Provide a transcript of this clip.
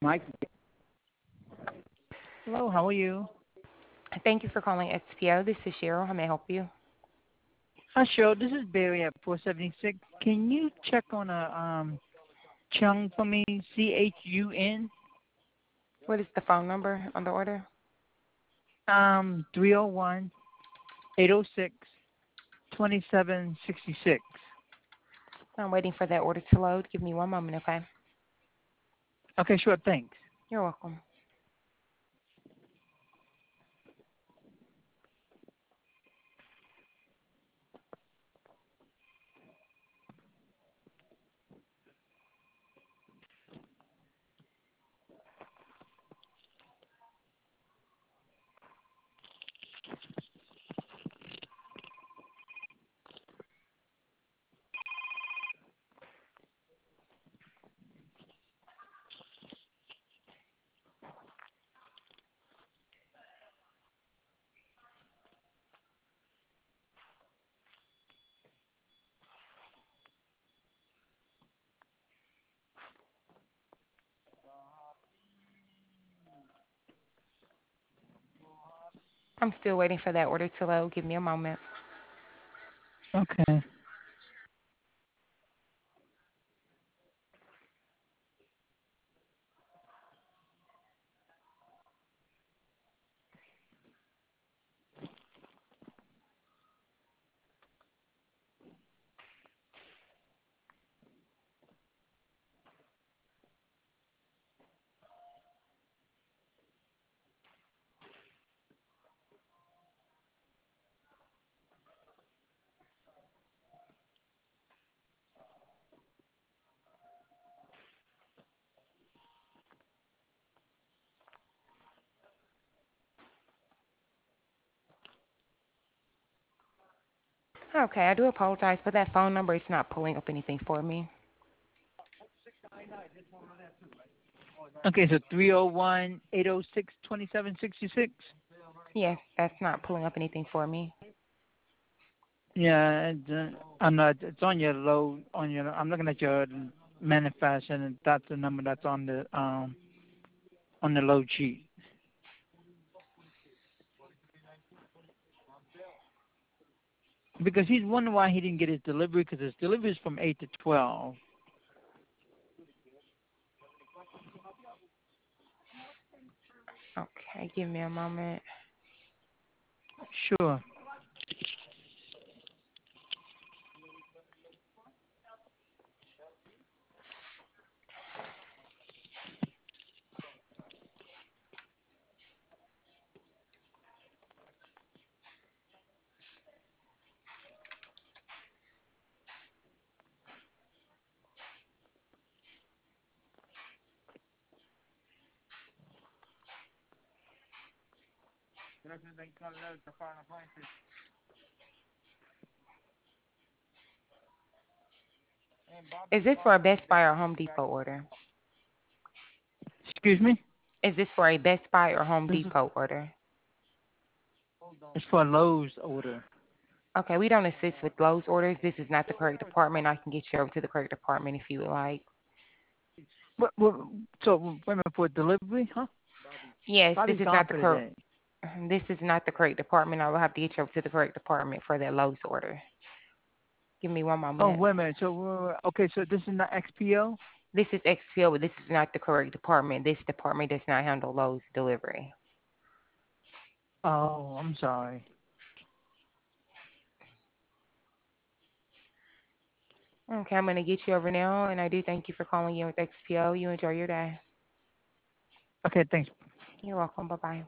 Mike. Hello, how are you? Thank you for calling XPO. This is Cheryl. How may I help you? Hi, Cheryl. This is Barry at 476. Can you check on a Chung for me? CHUN What is the phone number on the order? 301 806 2766. I'm waiting for that order to load. Give me one moment, okay? Okay, sure. Thanks. You're welcome. I'm still waiting for that order to load. Give me a moment. Okay. Okay, I do apologize, but that phone number is not pulling up anything for me. Okay, so 301 806 2766. Yes, that's not pulling up anything for me. Yeah, I'm not. It's on your low. On your. I'm looking at your manifest, and that's the number that's on the load sheet. Because he's wondering why he didn't get his delivery, because his delivery is from 8 to 12. Okay, give me a moment. Sure. Is this for a Best Buy or Home Depot order? Excuse me? Is this for a Best Buy or Home This is Depot order? it's for a Lowe's order. Okay, we don't assist with Lowe's orders. This is not the correct department. I can get you over to the correct department if you would like. What, so, wait a minute, for delivery, huh? Yes, this Bobby's is gone not the for the correct. day. This is not the correct department. I will have to get you over to the correct department for that Lowe's order. Give me one Oh, moment. wait a minute. So, okay, so this is not XPO? This is XPO, but this is not the correct department. This department does not handle Lowe's delivery. Oh, I'm sorry. Okay, I'm going to get you over now, and I do thank you for calling in with XPO. You enjoy your day. Okay, thanks. You're welcome. Bye bye.